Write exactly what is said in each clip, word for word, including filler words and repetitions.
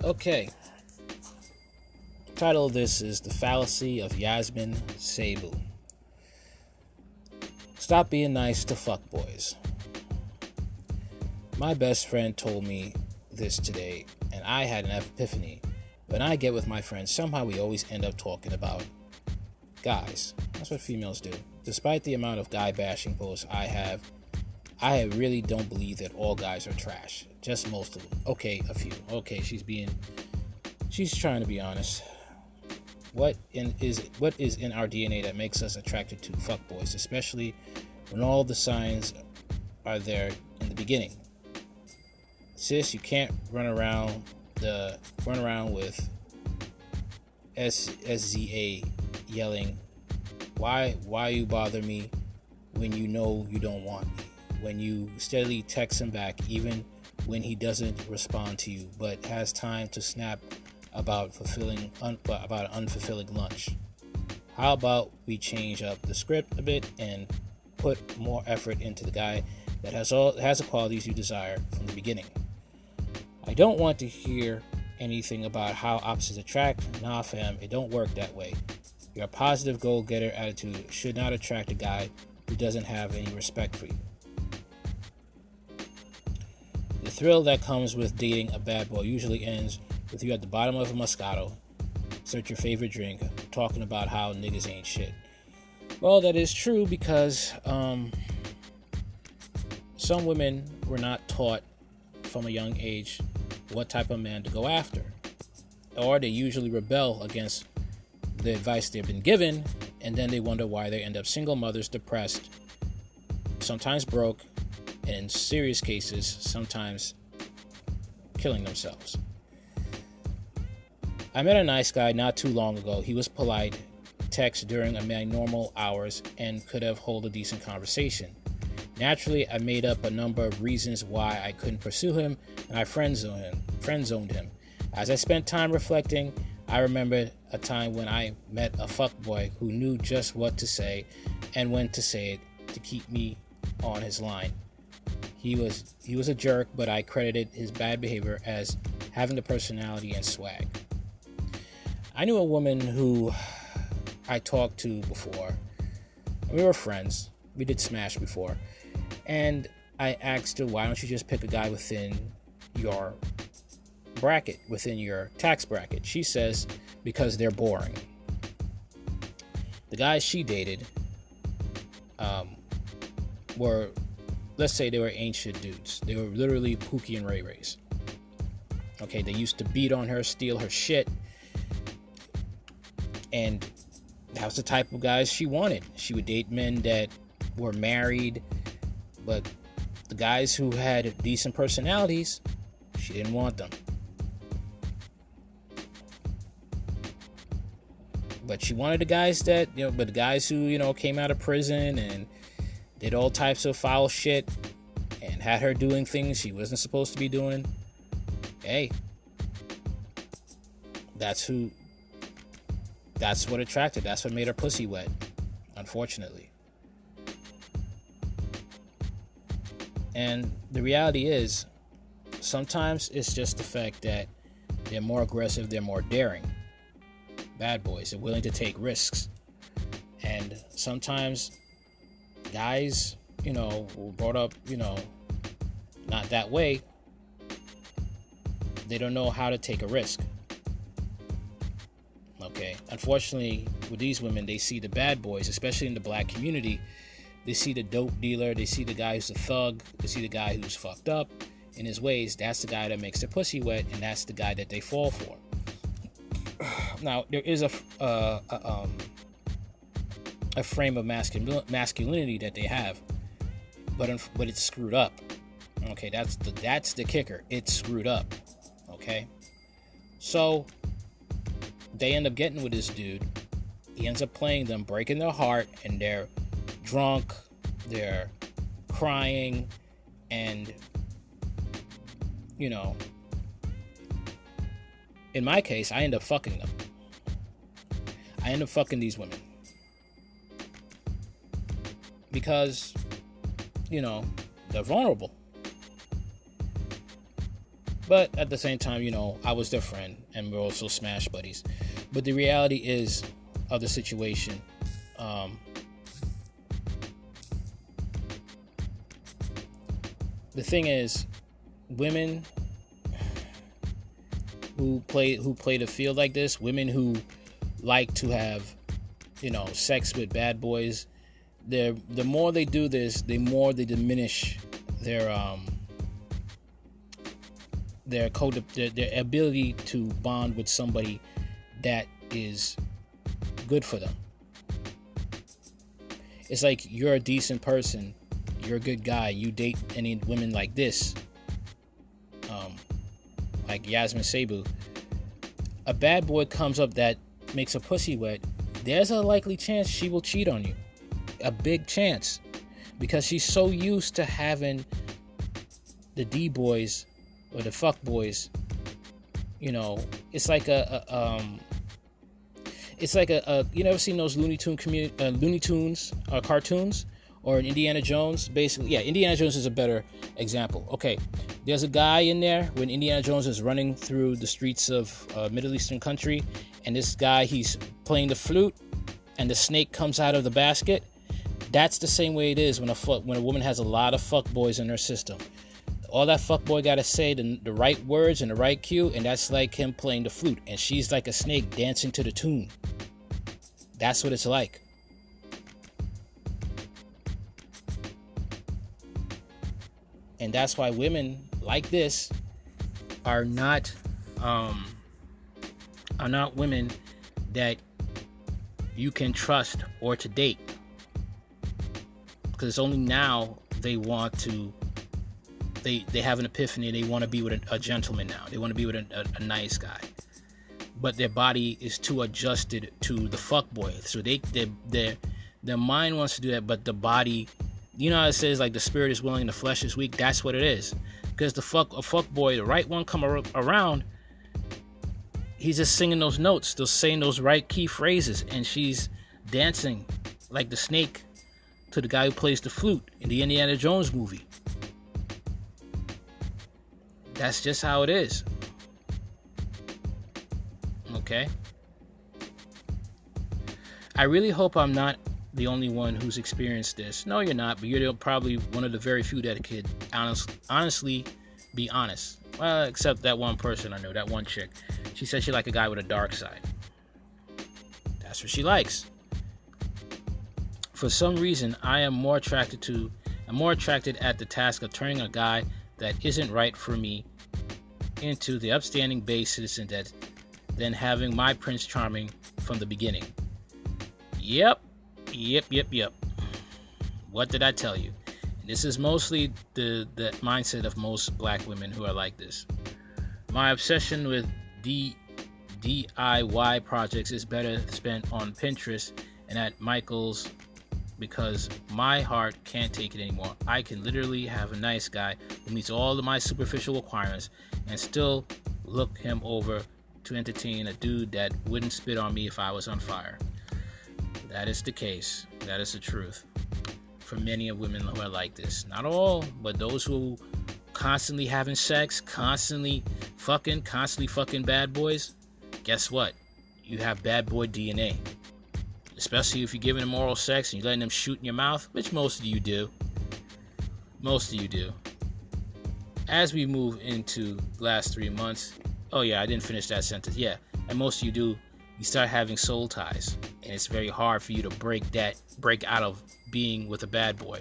Okay. Title of this is The Fallacy of Yasmin Seibu. Stop being nice to fuckboys. My best friend told me this today, and I had an epiphany. When I get with my friends, somehow we always end up talking about guys. That's what females do. Despite the amount of guy bashing posts I have, I really don't believe that all guys are trash. Just most of them. Okay, a few. Okay, she's being, she's trying to be honest. What in is what is in our D N A that makes us attracted to fuckboys, especially when all the signs are there in the beginning? Sis, you can't run around the run around with S Z A yelling, why why you bother me when you know you don't want me? When you steadily text him back even when he doesn't respond to you, but has time to snap about fulfilling un, about an unfulfilling lunch. How about we change up the script a bit and put more effort into the guy that has all has the qualities you desire from the beginning? I don't want to hear anything about how opposites attract. Nah, fam, it don't work that way. Your positive goal-getter attitude should not attract a guy who doesn't have any respect for you. The thrill that comes with dating a bad boy usually ends with you at the bottom of a Moscato, search your favorite drink, talking about how niggas ain't shit. Well, that is true because um, some women were not taught from a young age what type of man to go after, or they usually rebel against the advice they've been given, and then they wonder why they end up single mothers, depressed, sometimes broke, and in serious cases, sometimes killing themselves. I met a nice guy not too long ago. He was polite, text during my normal hours, and could have held a decent conversation. Naturally, I made up a number of reasons why I couldn't pursue him, and I friend-zoned him. Friend-zoned him. As I spent time reflecting, I remembered a time when I met a fuckboy who knew just what to say and when to say it to keep me on his line. He was he was a jerk, but I credited his bad behavior as having the personality and swag. I knew a woman who I talked to before. We were friends. We did smash before. And I asked her, why don't you just pick a guy within your bracket, within your tax bracket? She says, because they're boring. The guys she dated um, were, let's say they were ancient dudes. They were literally Pookie and Ray Rays. Okay, they used to beat on her, steal her shit. And that was the type of guys she wanted. She would date men that were married, but the guys who had decent personalities, she didn't want them. But she wanted the guys that, you know, but the guys who, you know, came out of prison and did all types of foul shit and had her doing things she wasn't supposed to be doing. Hey, that's who, that's what attracted, that's what made her pussy wet, unfortunately. And the reality is, sometimes it's just the fact that they're more aggressive, they're more daring. Bad boys are willing to take risks. And sometimes guys, you know, were brought up, you know, not that way. They don't know how to take a risk. Okay. Unfortunately, with these women, they see the bad boys, especially in the black community. They see the dope dealer. They see the guy who's a thug. They see the guy who's fucked up in his ways. That's the guy that makes their pussy wet, and that's the guy that they fall for. Now, there is a uh, a, um, a frame of mascul- masculinity that they have, but but it's screwed up. Okay, that's the that's the kicker. It's screwed up. Okay, so they end up getting with this dude. He ends up playing them, breaking their heart, and they're drunk, they're crying, and you know, in my case, I end up fucking them. I end up fucking these women because, you know, they're vulnerable. But at the same time, you know, I was their friend and we're also smash buddies. But the reality is of the situation, um, the thing is, women who play who play the field like this, women who like to have, you know, sex with bad boys, they're the more they do this, the more they diminish their um their code their, their ability to bond with somebody that is good for them. It's like you're a decent person, you're a good guy, you date any women like this, um, like Yasmin Seibu. A bad boy comes up that makes a pussy wet, there's a likely chance she will cheat on you. A big chance. Because she's so used to having the D-boys or the fuck boys, you know, it's like a, a um it's like a, a you never seen those Looney Tune community uh, Looney Tunes uh, cartoons or an Indiana Jones? Basically, yeah, Indiana Jones is a better example. Okay, there's a guy in there when Indiana Jones is running through the streets of a Middle Eastern country, and this guy, he's playing the flute, and the snake comes out of the basket. That's the same way it is when a fuck, when a woman has a lot of fuck boys in her system. All that fuck boy gotta say the, the right words and the right cue, and that's like him playing the flute, and she's like a snake dancing to the tune. That's what it's like. And that's why women like this are not um, are not women that you can trust or to date, because it's only now they want to. They, they have an epiphany. They want to be with a, a gentleman now. They want to be with a, a, a nice guy, but their body is too adjusted to the fuck boy. So they they their their mind wants to do that, but the body, you know how it says like the spirit is willing, the flesh is weak. That's what it is. Because the fuck a fuck boy, the right one come ar- around, he's just singing those notes, still saying those right key phrases, and she's dancing like the snake to the guy who plays the flute in the Indiana Jones movie. That's just how it is. Okay? I really hope I'm not the only one who's experienced this. No, you're not, but you're probably one of the very few that could honest, honestly be honest. Well, except that one person I know, that one chick. She said she liked a guy with a dark side. That's what she likes. For some reason, I am more attracted to, I'm more attracted at the task of turning a guy that isn't right for me into the upstanding base citizen that than having my Prince Charming from the beginning. Yep, yep, yep, yep. What did I tell you? And this is mostly the, the mindset of most black women who are like this. My obsession with D, D I Y projects is better spent on Pinterest and at Michael's, because my heart can't take it anymore. I can literally have a nice guy who meets all of my superficial requirements and still look him over to entertain a dude that wouldn't spit on me if I was on fire. That is the case. That is the truth for many of women who are like this. Not all, but those who constantly having sex, constantly fucking, constantly fucking bad boys. Guess what? You have bad boy D N A. Especially if you're giving them oral sex and you're letting them shoot in your mouth, which most of you do. Most of you do. As we move into the last three months, oh yeah, I didn't finish that sentence. Yeah, and most of you do, you start having soul ties. And it's very hard for you to break that, break out of being with a bad boy.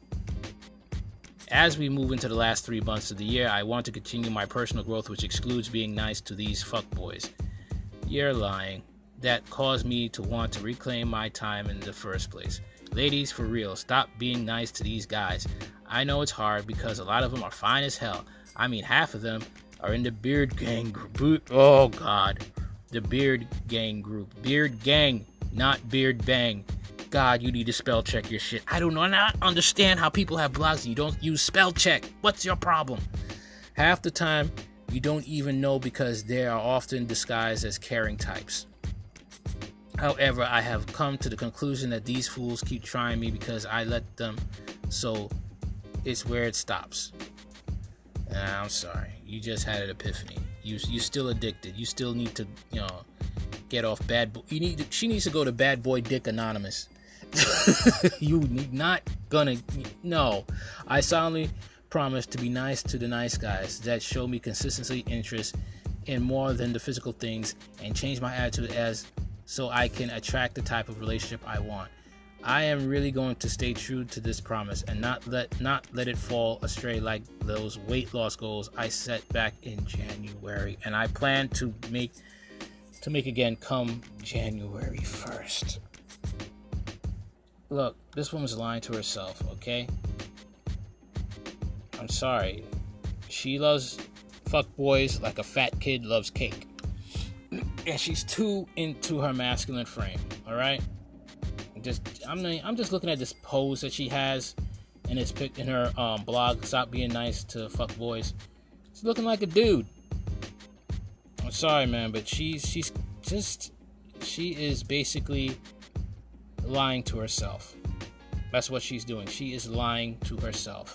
As we move into the last three months of the year, I want to continue my personal growth, which excludes being nice to these fuckboys. You're lying. That caused me to want to reclaim my time in the first place. Ladies, for real, stop being nice to these guys. I know it's hard because a lot of them are fine as hell. I mean, half of them are in the beard gang group. Oh, God. The beard gang group. Beard gang, not beard bang. God, you need to spell check your shit. I don't know. I don't understand how people have blogs and you don't use spell check. What's your problem? Half the time, you don't even know because they are often disguised as caring types. However, I have come to the conclusion that these fools keep trying me because I let them, so it's where it stops. And I'm sorry. You just had an epiphany. You you still addicted. You still need to, you know, get off bad boy. You need to, she needs to go to Bad Boy Dick Anonymous. You need not gonna no. I solemnly promise to be nice to the nice guys that show me consistency interest in more than the physical things, and change my attitude as so I can attract the type of relationship I want. I am really going to stay true to this promise and not let not let it fall astray like those weight loss goals I set back in January, and I plan to make to make again come January first. Look, this woman's lying to herself, okay? I'm sorry. She loves fuck boys like a fat kid loves cake. And she's too into her masculine frame, all right? Just I'm I'm just looking at this pose that she has in its pic in her um, blog. Stop being nice to fuck boys. She's looking like a dude. I'm sorry, man, but she's she's just she is basically lying to herself. That's what she's doing. She is lying to herself.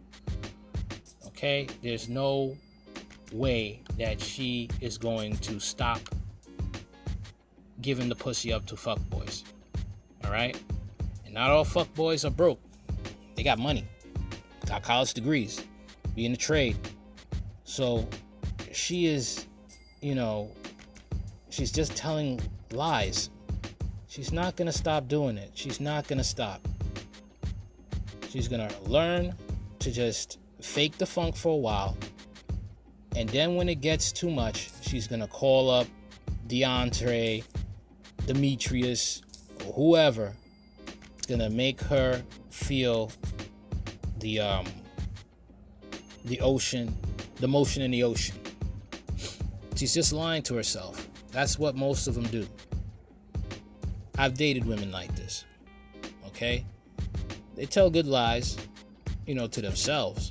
Okay? There's no way that she is going to stop giving the pussy up to fuck boys. All right? And not all fuck boys are broke. They got money, got college degrees, be in the trade. So she is, you know, she's just telling lies. She's not going to stop doing it. She's not going to stop. She's going to learn to just fake the funk for a while. And then when it gets too much, she's going to call up DeAndre, Demetrius, or whoever. It's going to make her feel the um the ocean, the motion in the ocean. She's just lying to herself. That's what most of them do. I've dated women like this. Okay? They tell good lies, you know, to themselves.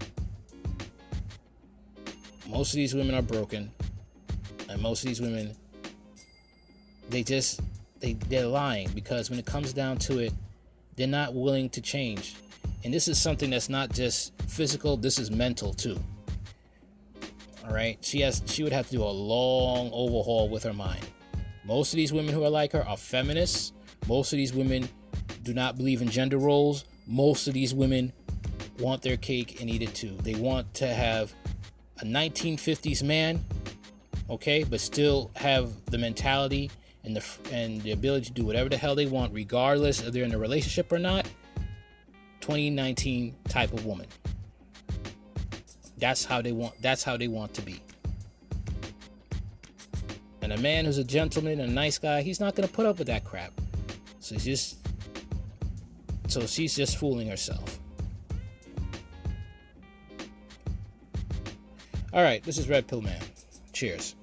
Most of these women are broken. And most of these women, they just, they, they're lying, because when it comes down to it, they're not willing to change. And this is something that's not just physical, this is mental too. All right? She has, she would have to do a long overhaul with her mind. Most of these women who are like her are feminists. Most of these women do not believe in gender roles. Most of these women want their cake and eat it too. They want to have a nineteen fifties man, okay, but still have the mentality and the and the ability to do whatever the hell they want, regardless if they're in a relationship or not. twenty nineteen type of woman. That's how they want. That's how they want to be. And a man who's a gentleman and a nice guy, he's not going to put up with that crap. So she's just, so she's just fooling herself. All right, this is Red Pill Man. Cheers.